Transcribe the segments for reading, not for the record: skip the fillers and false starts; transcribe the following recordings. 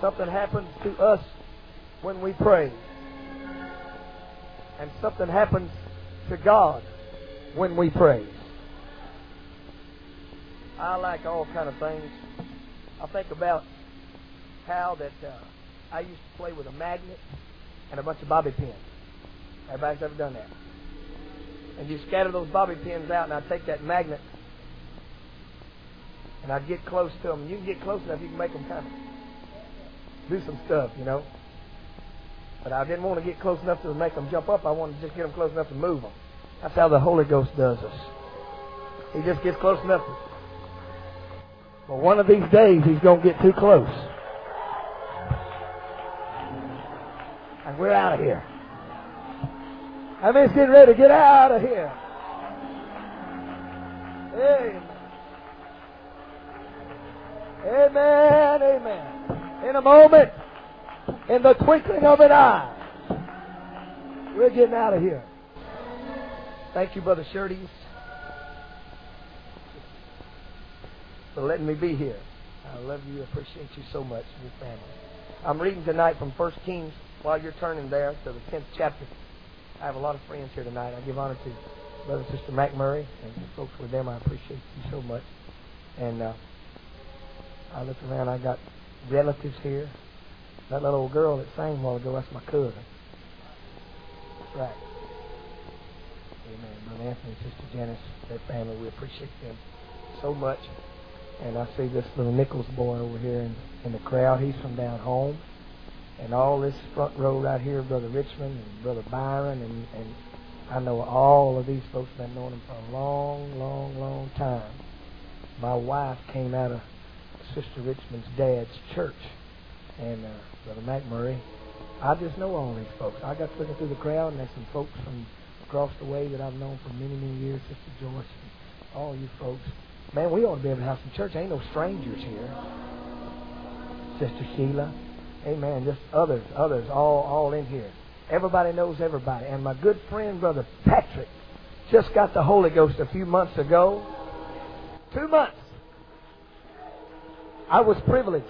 Something happens to us when we pray. And something happens to God when we pray. I like all kind of things. I think about how that I used to play with a magnet and a bunch of bobby pins. Everybody's ever done that. And you scatter those bobby pins out, and I'd take that magnet and I'd get close to them. You can get close enough, you can make them kind of do some stuff, you know. But I didn't want to get close enough to make them jump up. I wanted to just get them close enough to move them. That's how the Holy Ghost does us. He just gets close enough to... But one of these days, He's going to get too close. And we're out of here. I mean, it's getting ready to get out of here. Amen. Amen, amen. In a moment, in the twinkling of an eye, we're getting out of here. Thank you, Brother Shirties, for letting me be here. I love you. Appreciate you so much, your family. I'm reading tonight from 1 Kings. While you're turning there to the 10th chapter, I have a lot of friends here tonight. I give honor to Brother and Sister McMurray and the folks with them. I appreciate you so much. And I look around. I got relatives here. That little old girl that sang a while ago, that's my cousin. That's right. Amen. Brother Anthony and Sister Janice, their family, we appreciate them so much. And I see this little Nichols boy over here in the crowd. He's from down home. And all this front row right here, Brother Richmond and Brother Byron, and I know all of these folks have been knowing them for a long, long, long time. My wife came out of Sister Richmond's dad's church, and Brother McMurray. I just know all these folks. I got looking through the crowd, and there's some folks from across the way that I've known for many, many years, Sister Joyce, and all you folks. Man, we ought to be able to have some church. Ain't no strangers here. Sister Sheila. Amen. Just others, all in here. Everybody knows everybody. And my good friend, Brother Patrick, just got the Holy Ghost a few months ago. 2 months. I was privileged.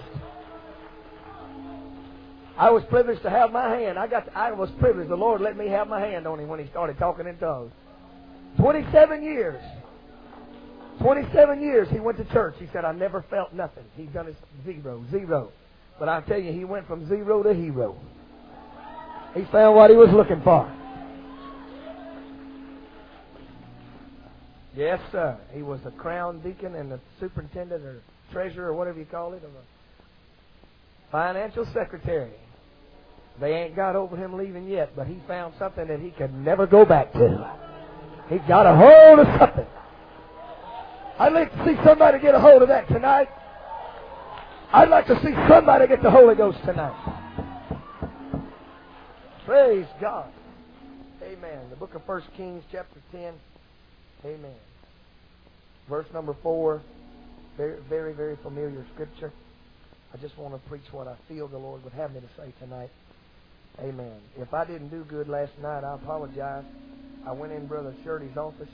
I was privileged to have my hand. I was privileged. The Lord let me have my hand on him when he started talking in tongues. 27 years. 27 years he went to church. He said, I never felt nothing. He's done his zero. But I tell you, he went from zero to hero. He found what he was looking for. Yes, sir. He was a crown deacon and the superintendent or treasurer or whatever you call it, of a financial secretary. They ain't got over him leaving yet, but he found something that he could never go back to. He got a hold of something. I'd like to see somebody get a hold of that tonight. I'd like to see somebody get the Holy Ghost tonight. Praise God. Amen. The book of 1 Kings, chapter 10. Amen. Verse number 4. Very, very, very familiar scripture. I just want to preach what I feel the Lord would have me to say tonight. Amen. If I didn't do good last night, I apologize. I went in Brother Shirley's office.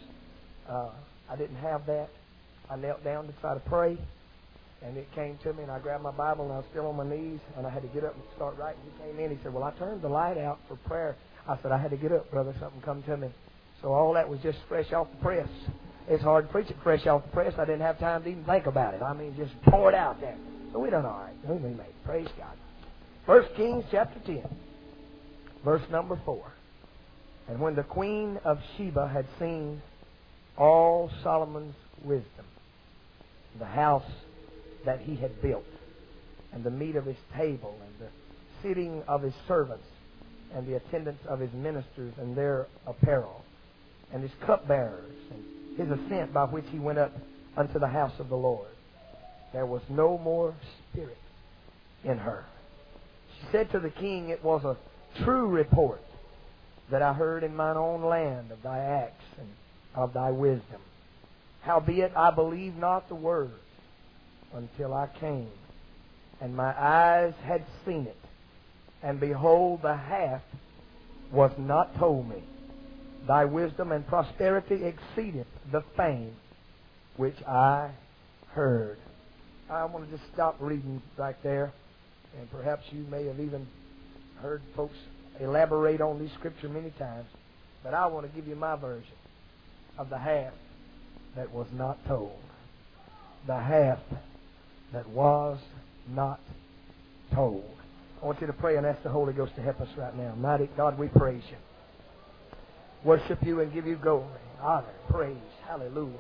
I didn't have that. I knelt down to try to pray. And it came to me, and I grabbed my Bible, and I was still on my knees, and I had to get up and start writing. He came in, he said, well, I turned the light out for prayer. I said, I had to get up, brother, something come to me. So all that was just fresh off the press. It's hard to preach it fresh off the press. I didn't have time to even think about it. I mean, just pour it out there. So we done all right. We made it. Praise God. 1 Kings chapter 10, verse number 4. And when the queen of Sheba had seen all Solomon's wisdom, the house that he had built, and the meat of his table, and the sitting of his servants, and the attendance of his ministers, and their apparel, and his cupbearers, and his ascent by which he went up unto the house of the Lord, there was no more spirit in her. She said to the king, it was a true report that I heard in mine own land of thy acts and of thy wisdom. Howbeit I believed not the words until I came, and my eyes had seen it, and behold, the half was not told me. Thy wisdom and prosperity exceedeth the fame which I heard. I want to just stop reading right there. And perhaps you may have even heard folks elaborate on these scripture many times. But I want to give you my version of the half that was not told. The half that was not told. I want you to pray and ask the Holy Ghost to help us right now. Mighty God, we praise you. Worship you and give you glory, honor, praise. Hallelujah.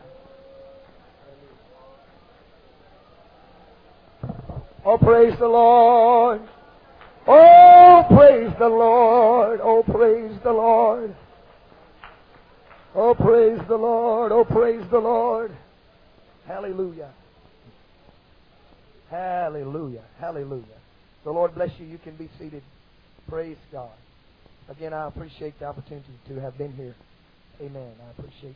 Oh, praise the Lord. Oh, praise the Lord. Oh, praise the Lord. Oh, praise the Lord. Oh, praise the Lord. Hallelujah. Hallelujah. Hallelujah. The Lord bless you. You can be seated. Praise God. Again, I appreciate the opportunity to have been here. Amen. I appreciate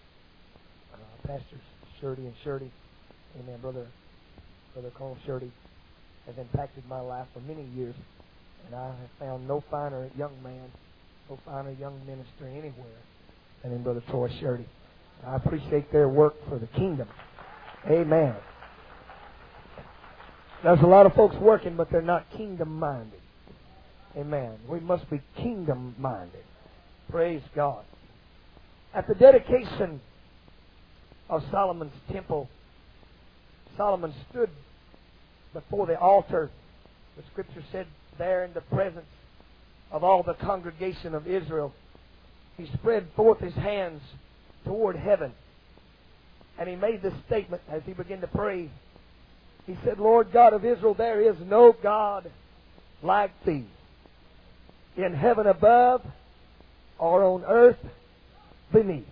Pastors Shirley and Shirley. Amen. Brother Colonel Shirley has impacted my life for many years. And I have found no finer young man, no finer young minister anywhere than in Brother Troy Shirley. I appreciate their work for the kingdom. Amen. There's a lot of folks working, but they're not kingdom-minded. Amen. We must be kingdom-minded. Praise God. At the dedication of Solomon's temple, Solomon stood before the altar. The Scripture said there in the presence of all the congregation of Israel, he spread forth his hands toward heaven. And he made this statement as he began to pray. He said, Lord God of Israel, there is no God like thee, in heaven above or on earth beneath.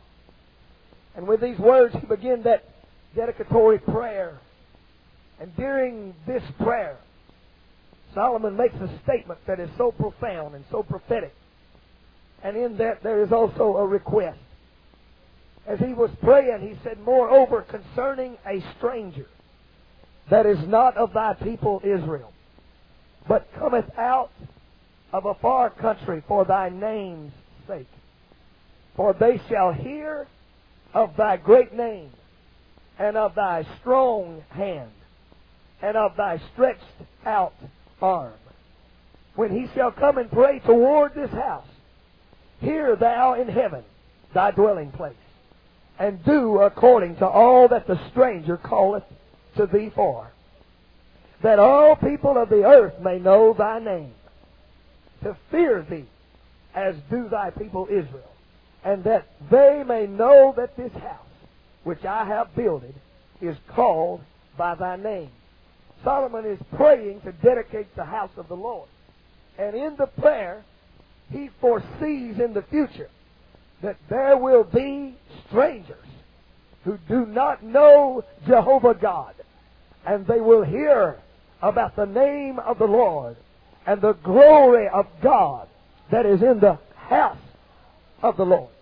And with these words, he began that dedicatory prayer. And during this prayer, Solomon makes a statement that is so profound and so prophetic. And in that there is also a request. As he was praying, he said, moreover, concerning a stranger that is not of thy people Israel, but cometh out of a far country for thy name's sake. For they shall hear of thy great name, and of thy strong hand, and of thy stretched out arm. When he shall come and pray toward this house, hear thou in heaven thy dwelling place, and do according to all that the stranger calleth to thee for, that all people of the earth may know thy name, to fear thee as do thy people Israel, and that they may know that this house which I have builded is called by thy name. Solomon is praying to dedicate the house of the Lord. And in the prayer, he foresees in the future that there will be strangers who do not know Jehovah God. And they will hear about the name of the Lord and the glory of God that is in the house of the Lord.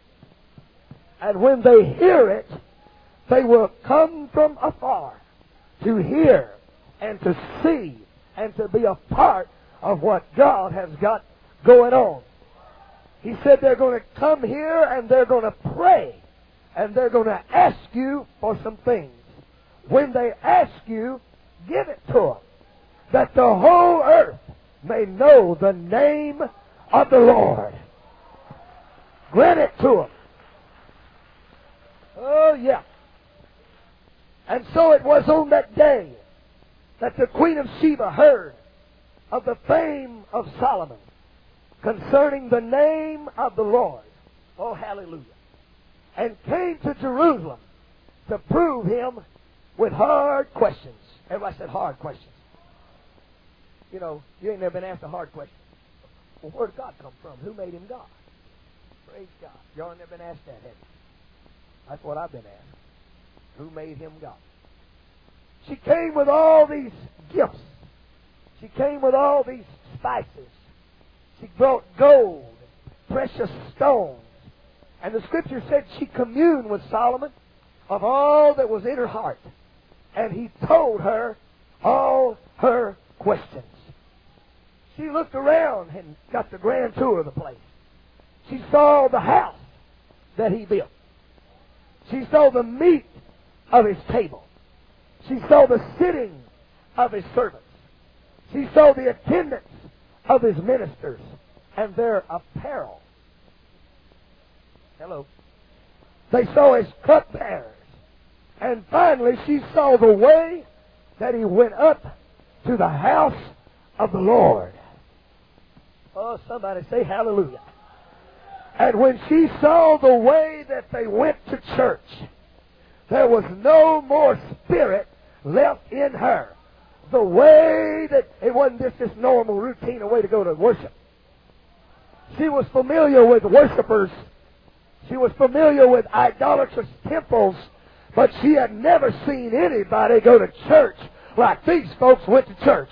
And when they hear it, they will come from afar to hear and to see and to be a part of what God has got going on. He said they're going to come here and they're going to pray and they're going to ask you for some things. When they ask you, give it to them, that the whole earth may know the name of the Lord. Grant it to them. Oh, yeah. And so it was on that day that the Queen of Sheba heard of the fame of Solomon concerning the name of the Lord. Oh, hallelujah. And came to Jerusalem to prove him with hard questions. Everybody said hard questions. You know, you ain't never been asked a hard question. Well, where did God come from? Who made him God? Praise God. Y'all ain't never been asked that, have you? That's what I've been asked. Who made him God? She came with all these gifts. She came with all these spices. She brought gold, precious stones. And the Scripture said she communed with Solomon of all that was in her heart. And he told her all her questions. She looked around and got the grand tour of the place. She saw the house that he built. She saw the meat of his table. She saw the sitting of his servants. She saw the attendants of his ministers and their apparel. Hello. They saw his cupbearers. And finally, she saw the way that he went up to the house of the Lord. Oh, somebody say hallelujah. And when she saw the way that they went to church, there was no more spirit left in her. The way that it wasn't just this normal routine, a way to go to worship. She was familiar with worshipers. She was familiar with idolatrous temples, but she had never seen anybody go to church like these folks went to church.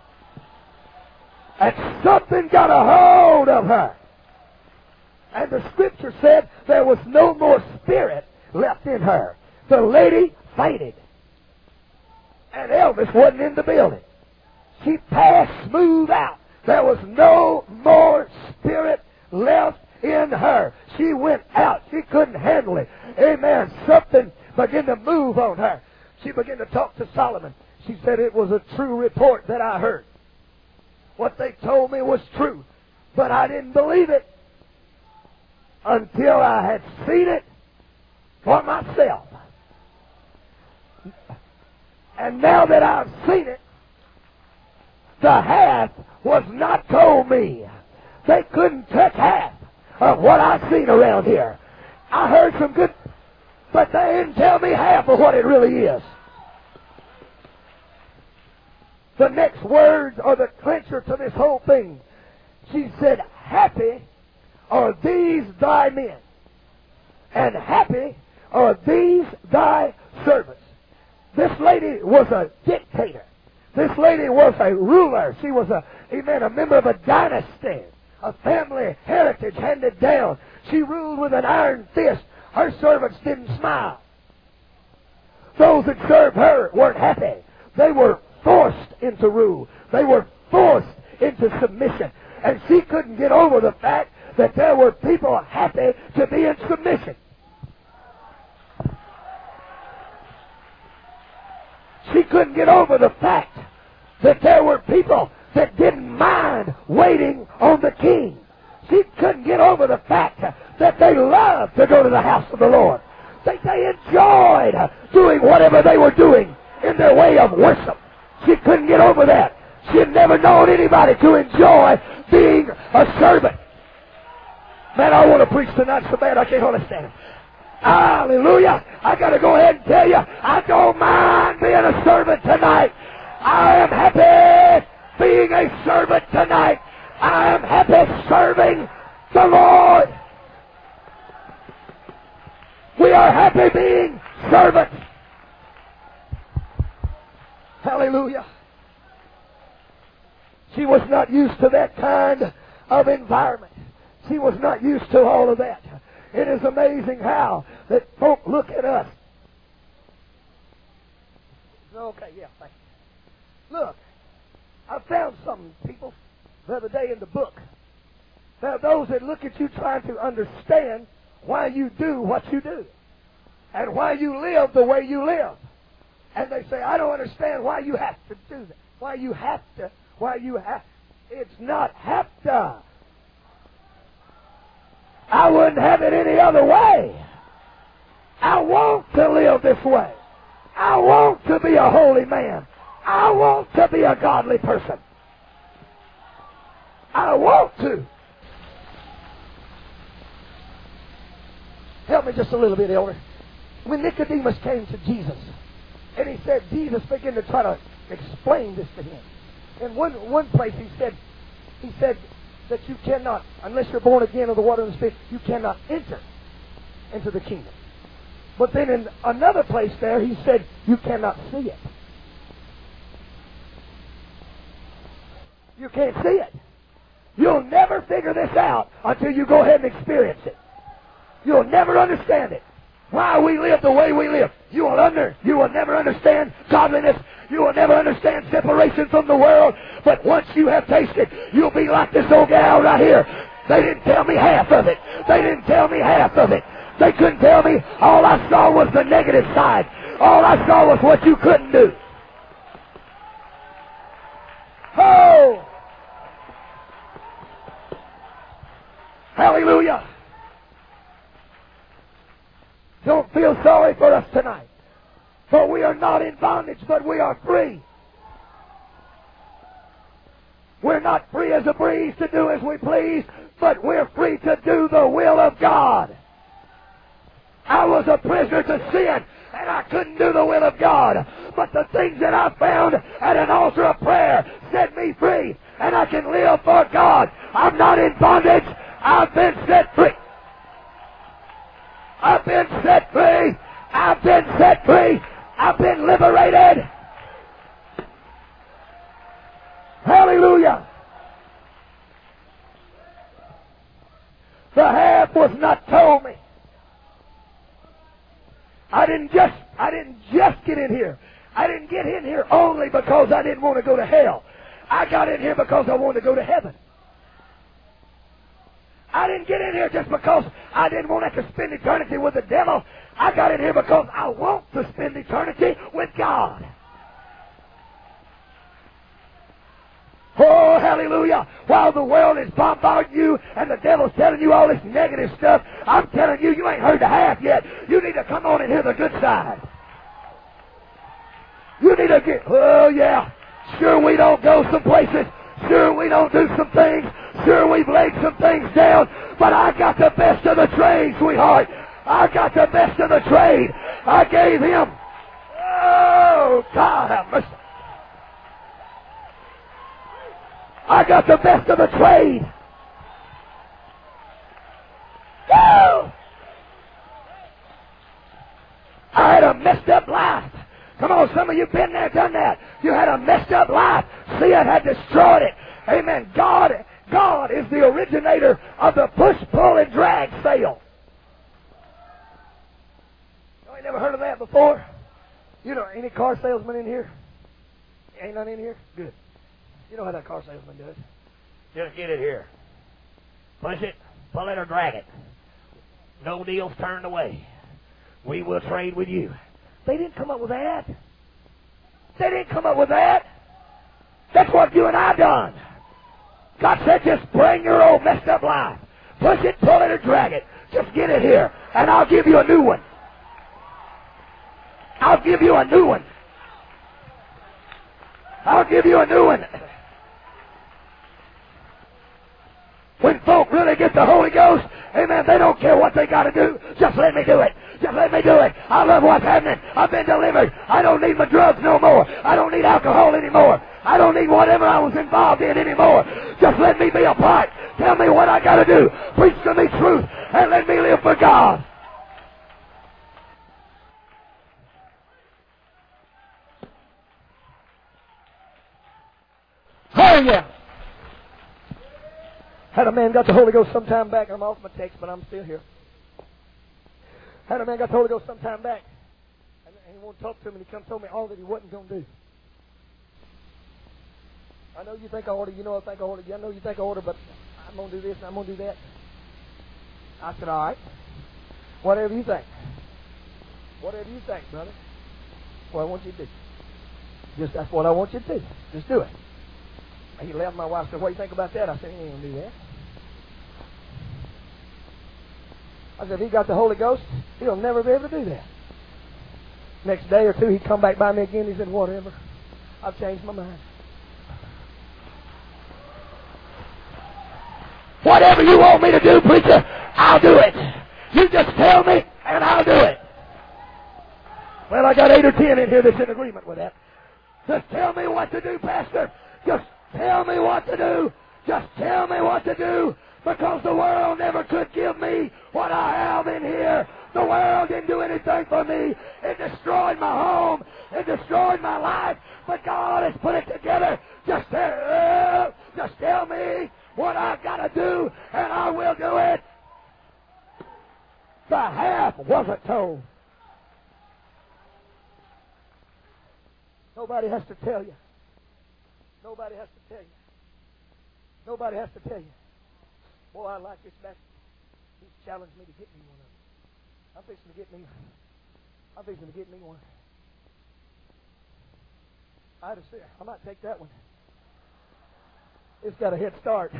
And something got a hold of her. And the scripture said there was no more spirit left in her. The lady fainted. And Elvis wasn't in the building. She passed smooth out. There was no more spirit left in her. She went out. She couldn't handle it. Amen. Something began to move on her. She began to talk to Solomon. She said, it was a true report that I heard. What they told me was true. But I didn't believe it until I had seen it for myself. And now that I've seen it, the half was not told me. They couldn't touch half of what I've seen around here. I heard some good, but they didn't tell me half of what it really is. The next words are the clincher to this whole thing. She said, happy are these thy men, and happy are these thy servants. This lady was a dictator. This lady was a ruler. She was a member of a dynasty, a family heritage handed down. She ruled with an iron fist. Her servants didn't smile. Those that served her weren't happy. They were forced into rule. They were forced into submission. And she couldn't get over the fact that there were people happy to be in submission. She couldn't get over the fact that there were people that didn't mind waiting on the king. She couldn't get over the fact that they loved to go to the house of the Lord. They enjoyed doing whatever they were doing in their way of worship. She couldn't get over that. She had never known anybody to enjoy being a servant. Man, I want to preach tonight so bad I can't understand it. Hallelujah. I got to go ahead and tell you, I don't mind being a servant tonight. I am happy being a servant tonight. I am happy serving the Lord. We are happy being servants. Hallelujah. She was not used to that kind of environment. She was not used to all of that. It is amazing how that folk look at us. Okay, yeah, thank you. Look, I found something, people, the other day in the book. There are those that look at you trying to understand why you do what you do and why you live the way you live. And they say, I don't understand why you have to do that. Why you have. It's not have to. I wouldn't have it any other way. I want to live this way. I want to be a holy man. I want to be a godly person. I want to. Help me just a little bit, elder. When Nicodemus came to Jesus, and he said, Jesus began to try to explain this to him. In one place he said that you cannot, unless you're born again of the water and the Spirit, you cannot enter into the kingdom. But then in another place there, he said, you cannot see it. You can't see it. You'll never figure this out until you go ahead and experience it. You'll never understand it. Why we live the way we live. You will never understand godliness. You will never understand separation from the world. But once you have tasted, you'll be like this old gal right here. They didn't tell me half of it. They didn't tell me half of it. They couldn't tell me. All I saw was the negative side. All I saw was what you couldn't do. Oh! Hallelujah! Don't feel sorry for us tonight. For we are not in bondage, but we are free. We're not free as a breeze to do as we please, but we're free to do the will of God. I was a prisoner to sin, and I couldn't do the will of God. But the things that I found at an altar of prayer set me free, and I can live for God. I'm not in bondage. I've been set free. I've been set free. I've been set free. I've been liberated. Hallelujah. The half was not told me. I didn't just get in here. I didn't get in here only because I didn't want to go to hell. I got in here because I wanted to go to heaven. I didn't get in here just because I didn't want to spend eternity with the devil. I got in here because I want to spend eternity with God. Oh, hallelujah. While the world is bombarding you and the devil's telling you all this negative stuff, I'm telling you, you ain't heard the half yet. You need to come on and hear the good side. You need to get, oh yeah, sure we don't go some places. Sure we don't do some things. Sure we've laid some things down. But I got the best of the trade, sweetheart. I got the best of the trade. I gave him, oh, God have mercy. I got the best of the trade. Woo! I had a messed up life. Come on, some of you been there, done that. You had a messed up life. Sin had destroyed it. Amen. God is the originator of the push, pull, and drag sale. You ain't never heard of that before? You know, any car salesman in here? Ain't none in here? Good. You know how that car salesman does. Just get it here. Push it, pull it, or drag it. No deals turned away. We will trade with you. They didn't come up with that. They didn't come up with that. That's what you and I done. God said just bring your old messed up life. Push it, pull it, or drag it. Just get it here, and I'll give you a new one. I'll give you a new one. I'll give you a new one. When folk really get the Holy Ghost, amen, they don't care what they got to do. Just let me do it. Just let me do it. I love what's happening. I've been delivered. I don't need my drugs no more. I don't need alcohol anymore. I don't need whatever I was involved in anymore. Just let me be a part. Tell me what I got to do. Preach to me truth and let me live for God. Oh, yeah. Had a man got the Holy Ghost sometime back. I'm off my text, but I'm still here. Had a man got the Holy Ghost sometime back. And he wanted to talk to me, and he come told me all that he wasn't going to do. I know you think I order. You know I think I order. I know you think I order, but I'm going to do this and I'm going to do that. I said, all right. Whatever you think. Whatever you think, brother. What I want you to do. Just that's what I want you to do. Just do it. He left. My wife said, what do you think about that? I said, he ain't going to do that. I said, if he got the Holy Ghost, he'll never be able to do that. Next day or two, he'd come back by me again. He said, whatever. I've changed my mind. Whatever you want me to do, preacher, I'll do it. You just tell me, and I'll do it. Well, I got 8 or 10 in here that's in agreement with that. Just tell me what to do, Pastor. Just tell me what to do. Just tell me what to do. Because the world never could give me what I have in here. The world didn't do anything for me. It destroyed my home. It destroyed my life. But God has put it together. Just tell me what I've got to do, and I will do it. The half wasn't told. Nobody has to tell you. Nobody has to tell you. Nobody has to tell you. Boy, I like this message. He's challenged me to get me one of them. I'm fixing to get me one. I might take that one. It's got a head start.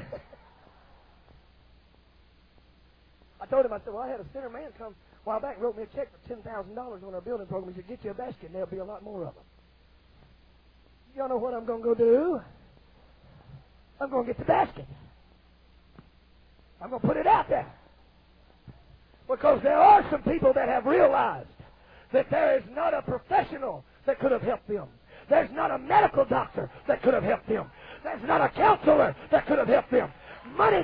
I told him, I said, well, I had a sinner man come a while back and wrote me a check for $10,000 on our building program. He said, get you a basket and there'll be a lot more of them. Y'all know what I'm going to go do? I'm going to get the basket. I'm going to put it out there. Because there are some people that have realized that there is not a professional that could have helped them. There's not a medical doctor that could have helped them. There's not a counselor that could have helped them. Money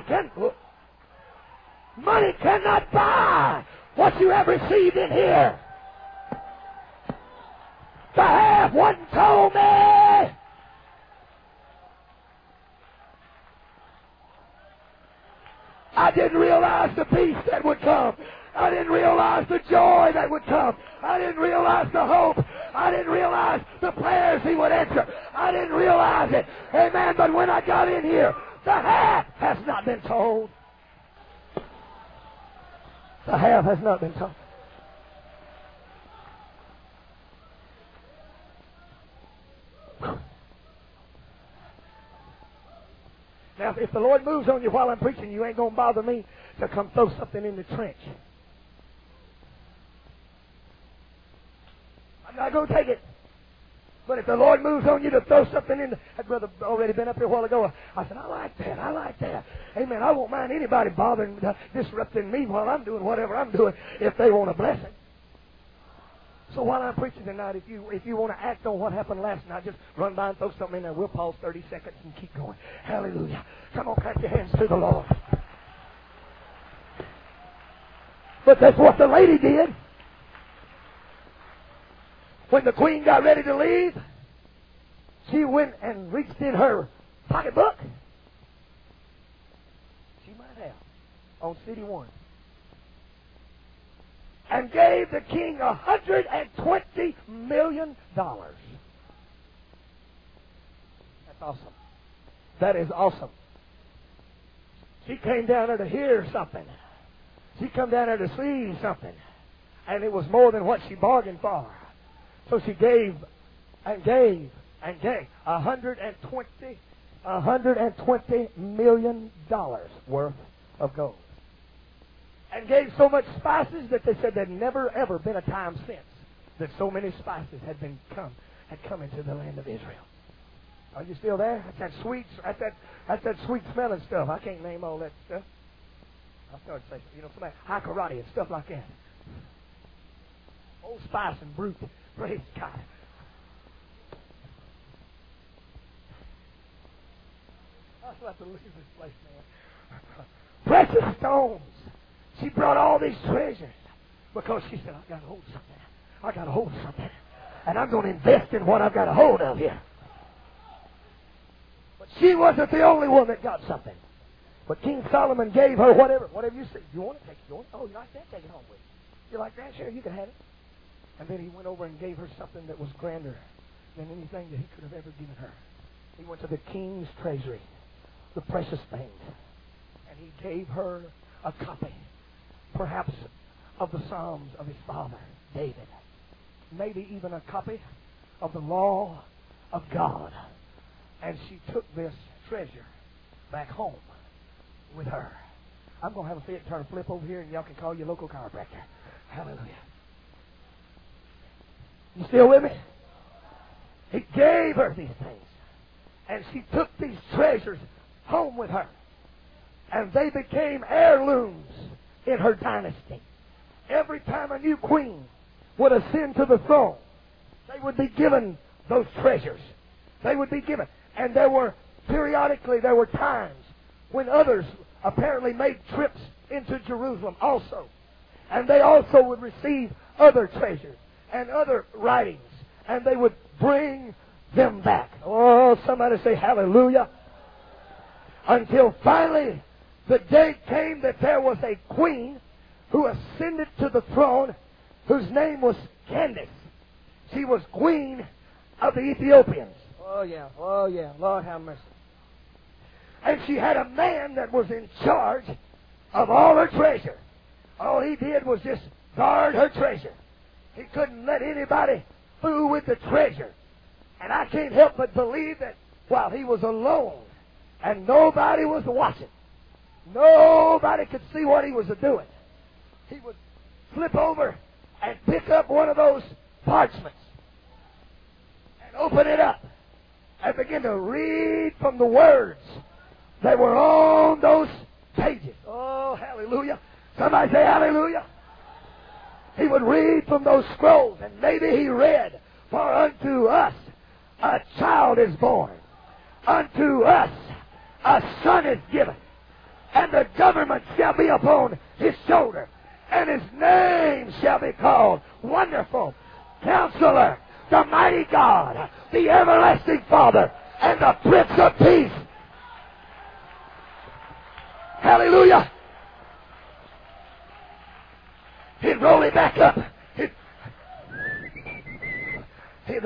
cannot buy what you have received in here. To have one told me. I didn't realize the peace that would come. I didn't realize the joy that would come. I didn't realize the hope. I didn't realize the prayers he would answer. I didn't realize it. Amen. But when I got in here, the half has not been told. The half has not been told. Now, if the Lord moves on you while I'm preaching, you ain't going to bother me to come throw something in the trench. I'm not going to take it. But if the Lord moves on you to throw something in, that brother already been up here a while ago. I said, I like that. I like that. Amen. I won't mind anybody bothering, disrupting me while I'm doing whatever I'm doing if they want a blessing. So while I'm preaching tonight, if you want to act on what happened last night, just run by and throw something in there. We'll pause 30 seconds and keep going. Hallelujah. Come on, clap your hands to the Lord. But that's what the lady did. When the queen got ready to leave, she went and reached in her pocketbook. She might have. On City One. And gave the king $120 million. That's awesome. That is awesome. She came down there to hear something. She come down there to see something. And it was more than what she bargained for. So she gave and gave and gave $120 million worth of gold. And gave so much spices that they said there'd never ever been a time since that so many spices had come into the land of Israel. Are you still there? That's that sweet smelling stuff. I can't name all that stuff. I started saying, somebody high karate and stuff like that. Old Spice and Brute. Praise God. I'll have to leave this place, man. Precious stones. She brought all these treasures because she said, I've got to hold something. I got to hold something. And I'm going to invest in what I've got a hold of here. But she wasn't the only one that got something. But King Solomon gave her whatever you say. You want it? Take it. You want it? Oh, you like that? Take it home with you. You like that? Sure, you can have it. And then he went over and gave her something that was grander than anything that he could have ever given her. He went to the king's treasury, the precious things, and he gave her a copy, perhaps, of the Psalms of his father, David. Maybe even a copy of the law of God. And she took this treasure back home with her. I'm going to have a fit and turn a flip over here, and y'all can call your local chiropractor. Hallelujah. You still with me? He gave her these things. And she took these treasures home with her. And they became heirlooms in her dynasty. Every time a new queen would ascend to the throne, they would be given those treasures. They would be given. And periodically there were times when others apparently made trips into Jerusalem also. And they also would receive other treasures and other writings. And they would bring them back. Oh, somebody say hallelujah. Until finally the day came that there was a queen who ascended to the throne whose name was Candace. She was queen of the Ethiopians. Oh yeah, Lord have mercy. And she had a man that was in charge of all her treasure. All he did was just guard her treasure. He couldn't let anybody fool with the treasure. And I can't help but believe that while he was alone and nobody was watching. Nobody could see what he was doing. He would flip over and pick up one of those parchments and open it up and begin to read from the words that were on those pages. Oh, hallelujah. Somebody say hallelujah. He would read from those scrolls, and maybe he read, "For unto us a child is born. Unto us a son is given. And the government shall be upon his shoulder. And his name shall be called Wonderful, Counselor, the Mighty God, the Everlasting Father, and the Prince of Peace." Hallelujah. He'd roll it back up. He'd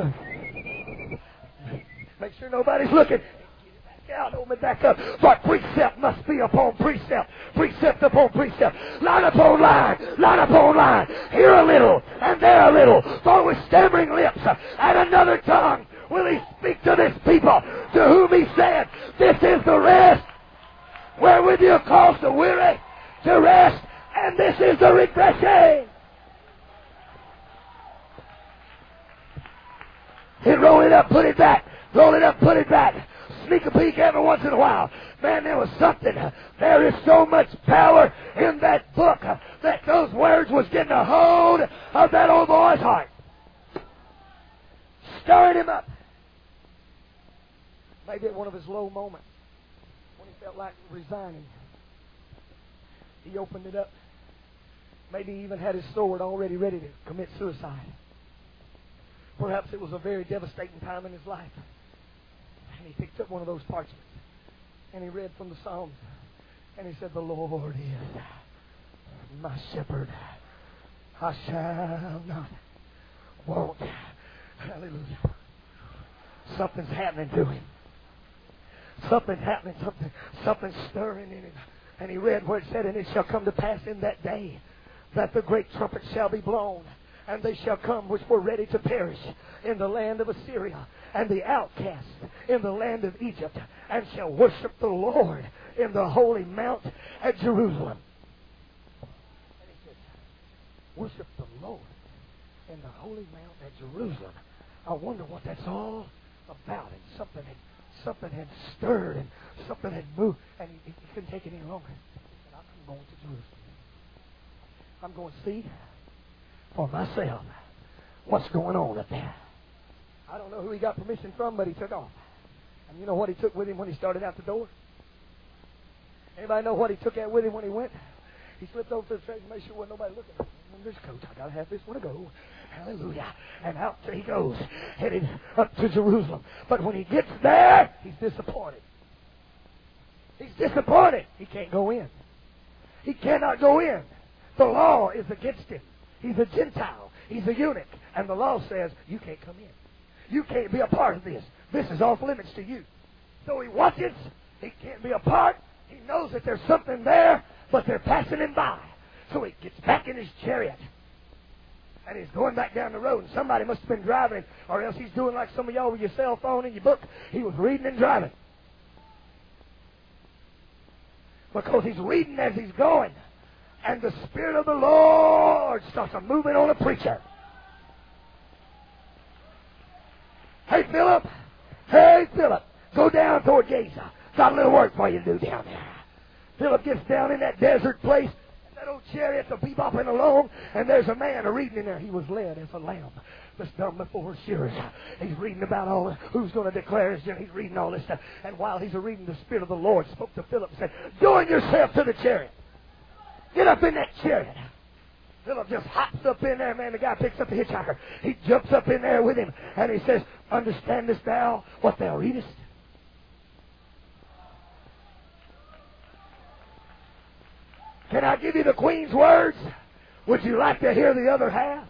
make sure nobody's looking. Out, open it back up. But precept must be upon precept, precept upon precept, line upon line, line upon line. Here a little, and there a little. For with stammering lips and another tongue will he speak to this people, to whom he said, "This is the rest wherewith you cause the weary to rest, and this is the refreshing." He'd roll it up, put it back. Roll it up, put it back. Sneak a peek every once in a while. Man, there was something. There is so much power in that book that those words was getting a hold of that old boy's heart. Stirring him up. Maybe at one of his low moments, when he felt like resigning, he opened it up. Maybe he even had his sword already ready to commit suicide. Perhaps it was a very devastating time in his life. And he picked up one of those parchments. And he read from the Psalms. And he said, "The Lord is my shepherd. I shall not want." Hallelujah. Something's happening to him. Something's happening. Something's stirring in him. And he read where it said, "And it shall come to pass in that day that the great trumpet shall be blown. And they shall come which were ready to perish in the land of Assyria, and the outcasts in the land of Egypt, and shall worship the Lord in the holy mount at Jerusalem." And he said, worship the Lord in the holy mount at Jerusalem. I wonder what that's all about. And something had stirred, and something had moved, and he couldn't take it any longer. He said, "I'm going to Jerusalem. I'm going to see for myself what's going on up there." I don't know who he got permission from, but he took off. And you know what he took with him when he started out the door? Anybody know what he took out with him when he went? He slipped over to the treasure, made sure there wasn't nobody looking at him. There's a coat. I got to have this one to go. Hallelujah. And out he goes, headed up to Jerusalem. But when he gets there, he's disappointed. He's disappointed. He can't go in. He cannot go in. The law is against him. He's a Gentile. He's a eunuch. And the law says, you can't come in. You can't be a part of this. This is off limits to you. So he watches. He can't be a part. He knows that there's something there, but they're passing him by. So he gets back in his chariot. And he's going back down the road. And somebody must have been driving him, or else he's doing like some of y'all with your cell phone and your book. He was reading and driving. Because he's reading as he's going. And the Spirit of the Lord starts a moving on a preacher. Hey, Philip. Hey, Philip. Go down toward Gaza. Got a little work for you to do down there. Philip gets down in that desert place. And that old chariot's a bebopping along. And there's a man reading in there. He was led as a lamb that's dumb before his shearers. He's reading about all who's going to declare his journey. He's reading all this stuff. And while he's reading, the Spirit of the Lord spoke to Philip and said, join yourself to the chariot. Get up in that chariot. Philip just hops up in there, man. The guy picks up the hitchhiker. He jumps up in there with him, and he says, understandest thou what thou readest? Can I give you the Queen's words? Would you like to hear the other half?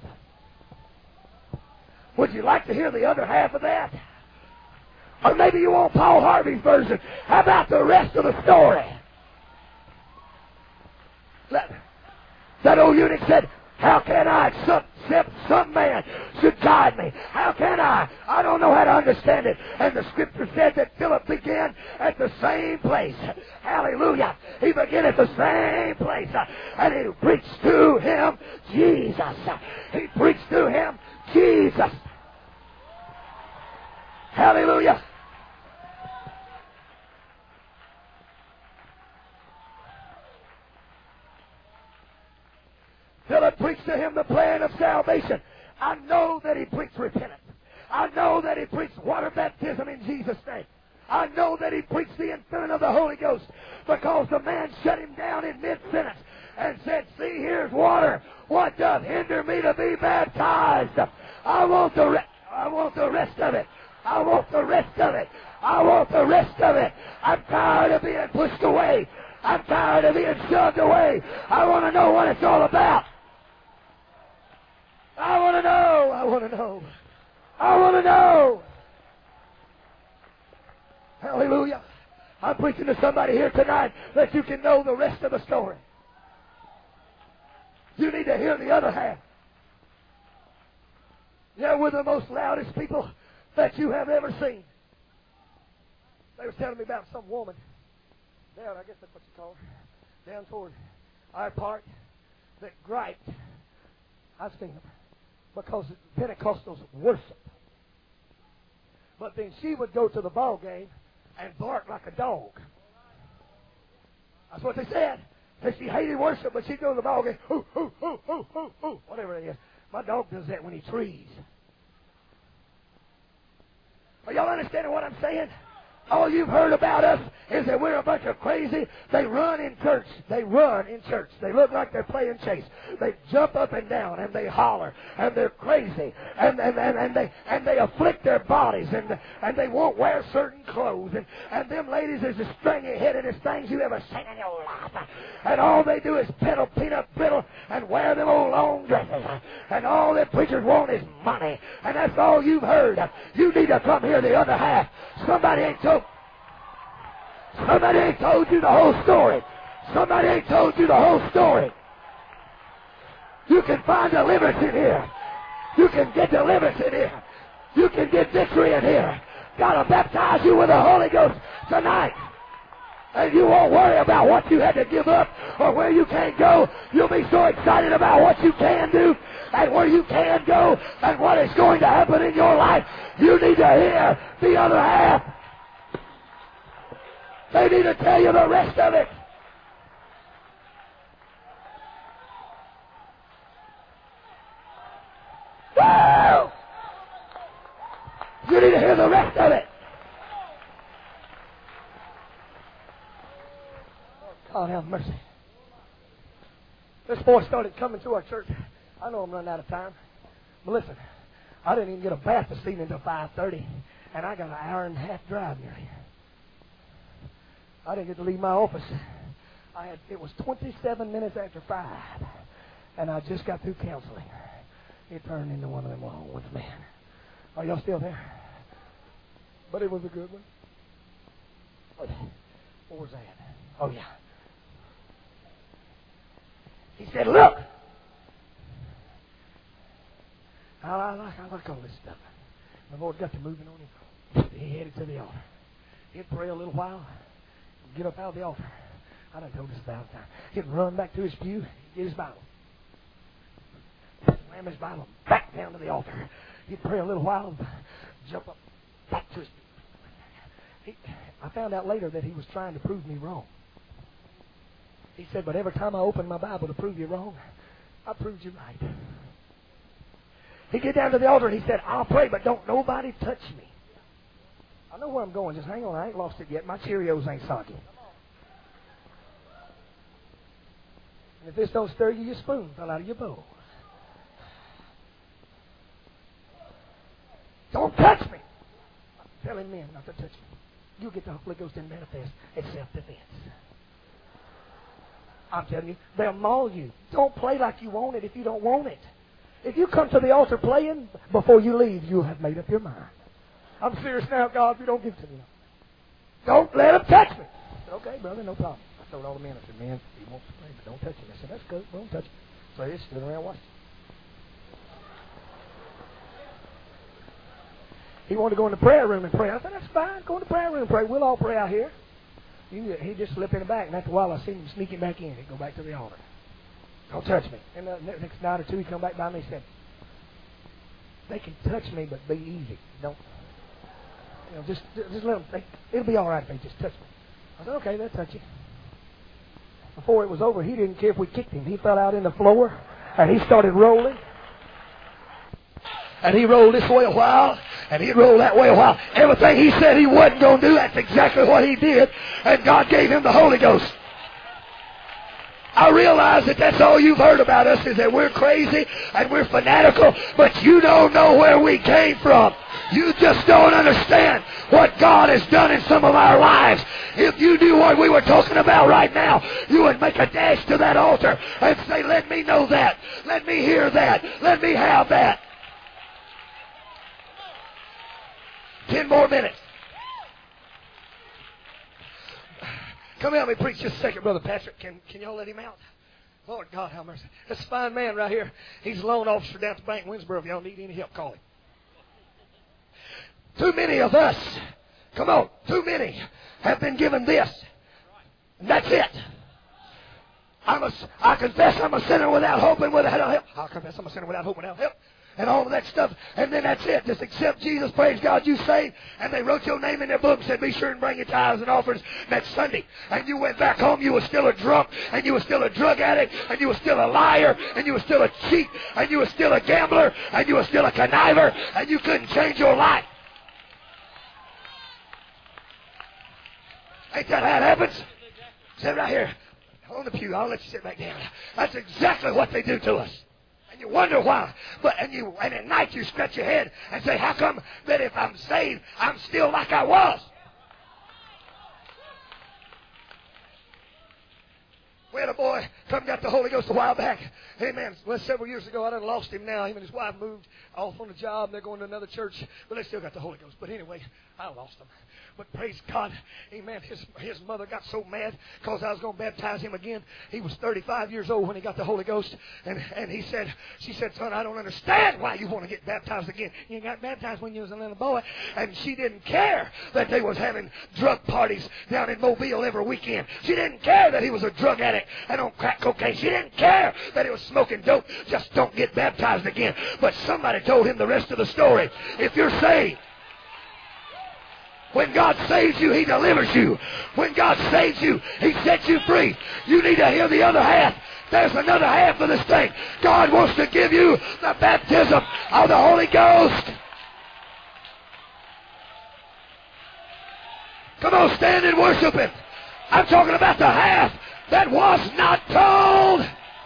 Would you like to hear the other half of that? Or maybe you want Paul Harvey's version. How about the rest of the story? That old eunuch said, How can I accept some man should guide me? How can I? I don't know how to understand it. And the scripture said that Philip began at the same place. Hallelujah. He began at the same place. And he preached to him Jesus. He preached to him Jesus. Hallelujah. Philip preached to him the plan of salvation. I know that he preached repentance. I know that he preached water baptism in Jesus' name. I know that he preached the infilling of the Holy Ghost, because the man shut him down in mid-sentence and said, see, here's water. What doth hinder me to be baptized? I want the rest of it. I want the rest of it. I want the rest of it. I'm tired of being pushed away. I'm tired of being shoved away. I want to know what it's all about. I want to know. I want to know. I want to know. Hallelujah. I'm preaching to somebody here tonight that you can know the rest of the story. You need to hear the other half. Yeah, we're the most loudest people that you have ever seen. They were telling me about some woman down, I guess that's what you call her, down toward our part, that griped. I've seen them, because Pentecostals worship. But then she would go to the ball game and bark like a dog. That's what they said. That she hated worship, but she'd go to the ball game, hoo, hoo, hoo, hoo, hoo, hoo, whatever it is. My dog does that when he trees. Are y'all understanding what I'm saying? All you've heard about us is that we're a bunch of crazy. They run in church. They run in church. They look like they're playing chase. They jump up and down and they holler and they're crazy and they afflict their bodies and they won't wear certain clothes and them ladies is the stringy-headedest things you ever seen in your life. And all they do is peddle peanut brittle and wear them old long dresses. And all that preachers want is money. And that's all you've heard. You need to come hear the other half. Somebody ain't told you the whole story. Somebody ain't told you the whole story. You can find deliverance in here. You can get deliverance in here. You can get victory in here. God will baptize you with the Holy Ghost tonight. And you won't worry about what you had to give up or where you can't go. You'll be so excited about what you can do and where you can go and what is going to happen in your life. You need to hear the other half. They need to tell you the rest of it. Woo! You need to hear the rest of it. God have mercy. This boy started coming to our church. I know I'm running out of time. But listen, I didn't even get a bath this evening until 5:30. And I got an hour and a half drive nearly. I didn't get to leave my office. It was 27 minutes after 5. And I just got through counseling. It turned into one of them long ones, man. Are y'all still there? But it was a good one. What was that? Oh, yeah. He said, look. I like all this stuff. My Lord got to moving on him. He headed to the altar. He'd pray a little while. Get up out of the altar. I done told this about time. He'd run back to his pew, get his Bible. Slam his Bible back down to the altar. He'd pray a little while, jump up back to his pew. I found out later that he was trying to prove me wrong. He said, but every time I opened my Bible to prove you wrong, I proved you right. He'd get down to the altar and he said, I'll pray, but don't nobody touch me. I know where I'm going. Just hang on. I ain't lost it yet. My Cheerios ain't soggy. And if this don't stir you, your spoon fell out of your bowl. Don't touch me. I'm telling men not to touch me. You'll get the Holy Ghost and manifest at self-defense. I'm telling you, they'll maul you. Don't play like you want it if you don't want it. If you come to the altar playing, before you leave, you'll have made up your mind. I'm serious now, God, if you don't give it to me. Don't let him touch me. I said, okay, brother, no problem. I told all the men, I said, man, he wants to pray, but don't touch him. I said, that's good, don't touch him. So he stood around watching. He wanted to go in the prayer room and pray. I said, that's fine. Go in the prayer room and pray. We'll all pray out here. He'd just slip in the back. And after a while, I seen him sneaking back in. He'd go back to the altar. Don't touch me. And the next night or two, he'd come back by me and said, they can touch me, but be easy. Don't. Just let them. It'll be all right if they just touch me. I said, okay, they'll touch you. Before it was over, he didn't care if we kicked him. He fell out in the floor, and he started rolling. And he rolled this way a while, and he rolled that way a while. Everything he said he wasn't going to do, that's exactly what he did. And God gave him the Holy Ghost. I realize that that's all you've heard about us, is that we're crazy and we're fanatical, but you don't know where we came from. You just don't understand what God has done in some of our lives. If you knew what we were talking about right now, you would make a dash to that altar and say, let me know that. Let me hear that. Let me have that. 10 more minutes. Come help me preach just a second, Brother Patrick. Can y'all let him out? Lord God, have mercy. This fine man right here, he's a loan officer down at the bank in Winsboro. If y'all need any help, call him. Too many of us, come on, too many have been given this. And that's it. I confess I'm a sinner without hope and without help. I confess I'm a sinner without hope and without help. And all of that stuff. And then that's it. Just accept Jesus. Praise God. You saved. And they wrote your name in their book and said, be sure and bring your tithes and offerings next Sunday. And you went back home. You were still a drunk. And you were still a drug addict. And you were still a liar. And you were still a cheat. And you were still a gambler. And you were still a conniver. And you couldn't change your life. Ain't that how it happens? Sit right here on the pew. I'll let you sit back down. That's exactly what they do to us. And you wonder why. And at night you scratch your head and say, how come that if I'm saved, I'm still like I was? We had a boy come got the Holy Ghost a while back. Amen. Well, several years ago, I done lost him now. Him and his wife moved off on a job. They're going to another church, but they still got the Holy Ghost. But anyway, I lost him. But praise God, amen, his mother got so mad because I was going to baptize him again. He was 35 years old when he got the Holy Ghost. And she said, son, I don't understand why you want to get baptized again. You got baptized when you was a little boy. And she didn't care that they was having drug parties down in Mobile every weekend. She didn't care that he was a drug addict and on crack cocaine. She didn't care that he was smoking dope. Just don't get baptized again. But somebody told him the rest of the story. If you're saved, when God saves you, He delivers you. When God saves you, He sets you free. You need to hear the other half. There's another half of this thing. God wants to give you the baptism of the Holy Ghost. Come on, stand and worship Him. I'm talking about the half that was not told.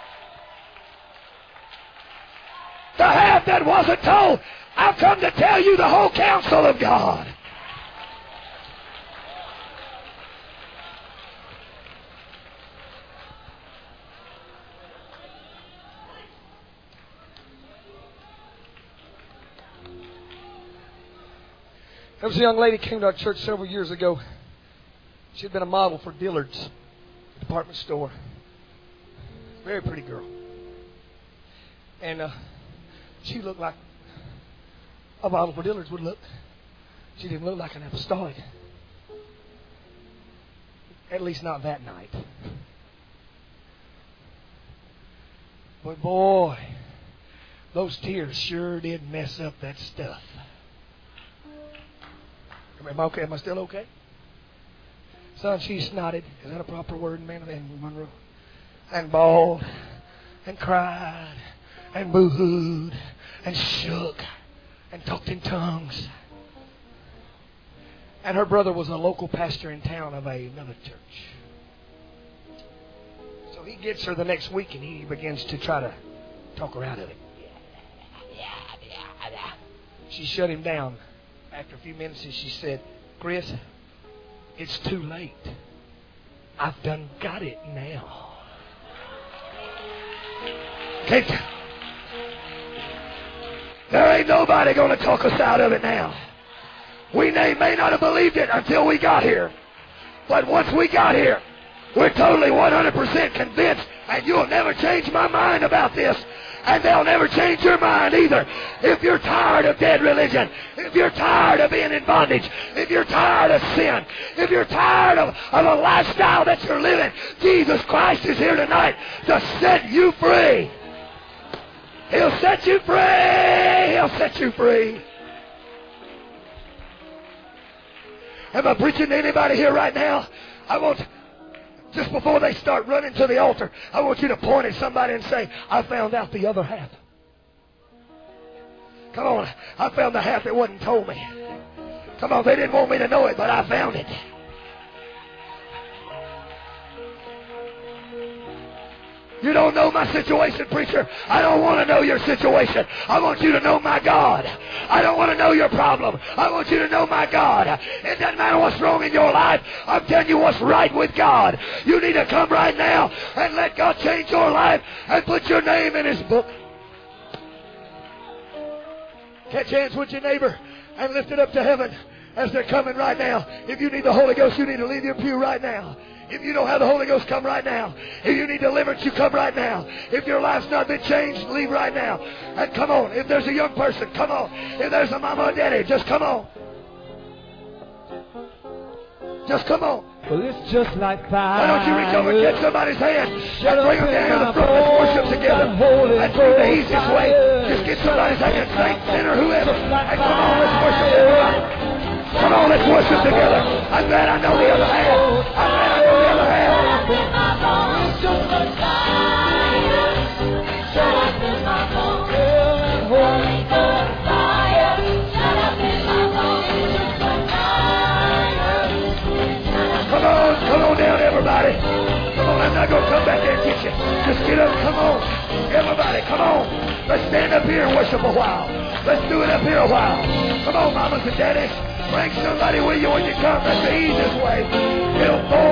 The half that wasn't told. I've come to tell you the whole counsel of God. There was a young lady came to our church several years ago. She had been a model for Dillard's department store. Very pretty girl. And she looked like a model for Dillard's would look. She didn't look like an apostolic. At least not that night. But boy, those tears sure did mess up that stuff. Am I okay? Am I still okay? Son, she snotted. Is that a proper word, man? And Monroe. And bawled. And cried. And boo-hooed. And shook. And talked in tongues. And her brother was a local pastor in town of another church. So he gets her the next week and he begins to try to talk her out of it. She shut him down. After a few minutes, she said, Chris, it's too late. I've done got it now. There ain't nobody going to talk us out of it now. We may not have believed it until we got here. But once we got here, We're totally 100% convinced, and you'll never change my mind about this. And they'll never change your mind either. If you're tired of dead religion, if you're tired of being in bondage, if you're tired of sin, if you're tired of a lifestyle that you're living, Jesus Christ is here tonight to set you free. He'll set you free. He'll set you free. Am I preaching to anybody here right now? I want, just before they start running to the altar, I want you to point at somebody and say, I found out the other half. Come on, I found the half that wasn't told me. Come on, they didn't want me to know it, but I found it. You don't know my situation, preacher. I don't want to know your situation. I want you to know my God. I don't want to know your problem. I want you to know my God. It doesn't matter what's wrong in your life. I'm telling you what's right with God. You need to come right now and let God change your life and put your name in His book. Catch hands with your neighbor and lift it up to heaven as they're coming right now. If you need the Holy Ghost, you need to leave your pew right now. If you don't have the Holy Ghost, come right now. If you need deliverance, you come right now. If your life's not been changed, leave right now. And come on. If there's a young person, come on. If there's a mama or daddy, just come on. Just come on. Well, it's just like fire. Why don't you reach over and catch somebody's hand and bring them down to the front? Let's worship together. That's the easiest way. Just get somebody's hand, saint, sinner, whoever. And come on, let's worship together. Come on, let's worship together. I'm glad I know the other half. I'm glad I know the other half. Come on down, everybody. Come on, I'm not going to come back there and get you. Just get up, come on. Everybody, come on. Let's stand up here and worship a while. Let's do it up here a while. Come on, mamas and daddies. Bring somebody with you when you come. That's the easiest way. It'll